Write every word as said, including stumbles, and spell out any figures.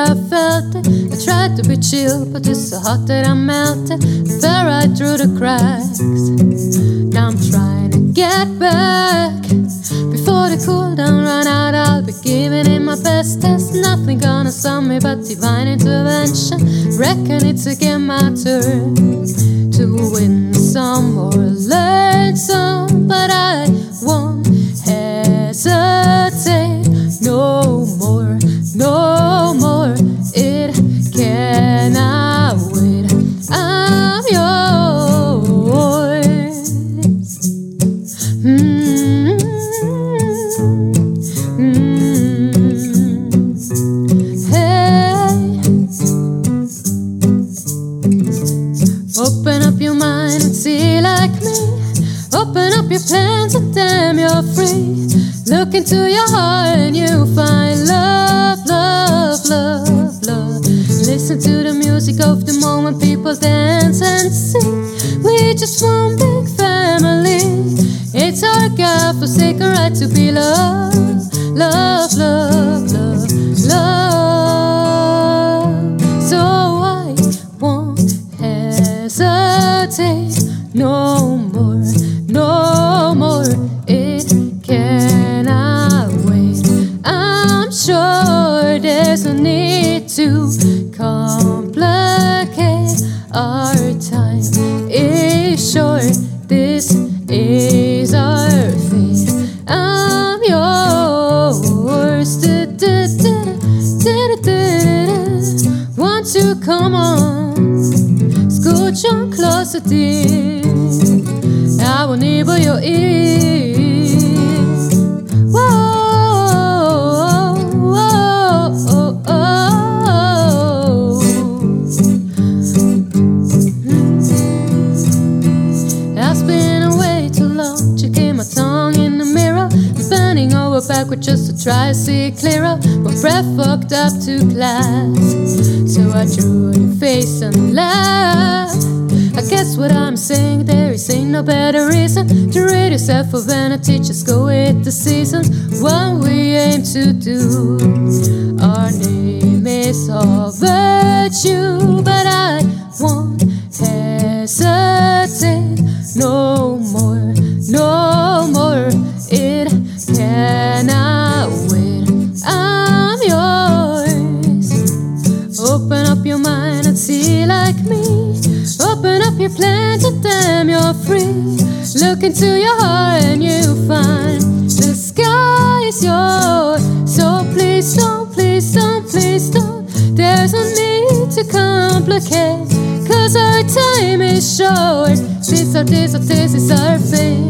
I felt it. I tried to be chill, but it's so hot that I melted. Fell right through the cracks. Now I'm trying to get back. Before the cool down run out, I'll be giving it my best. There's nothing gonna stop me but divine intervention. Reckon it's again my turn to win some or learn some, but I won't hesitate no more, no more. It cannot wait. I'm yours. Mm-hmm. Mm-hmm. Hey, open up your mind and see like me. Open up your plans and damn, you're free. Look into your heart and you find love, love, love, love. Listen to the music of the moment, people dance and sing. We just one big family. It's our God-forsaken right to be loved, love, love, love, love. So I won't hesitate no more, no more. It cannot wait. I'm sure there's no need to complicate. Our time is short. This is our fate. I'm yours. Won't you come on? Scooch on closer, dear. I will nibble your ear. Whoa, whoa, oh, oh. Mm-hmm. I've been away too long, checking my tongue in the mirror, bending over backward just to try to see clearer. My breath fucked up to class, so I drew your face and laughed. I guess what I'm saying there is ain't no better reason to rid yourself of vanity. Just go with the seasons. What we aim to do, our name is all virtue, but I won't hesitate no more, no more. It cannot wait. I'm yours. Open up your mind and see like me. Open up your plans and damn, you're free. Look into your heart and you find the sky is yours. So please don't, please don't, please don't. There's no need to complicate, cause our time is short. This or this or this is our fate.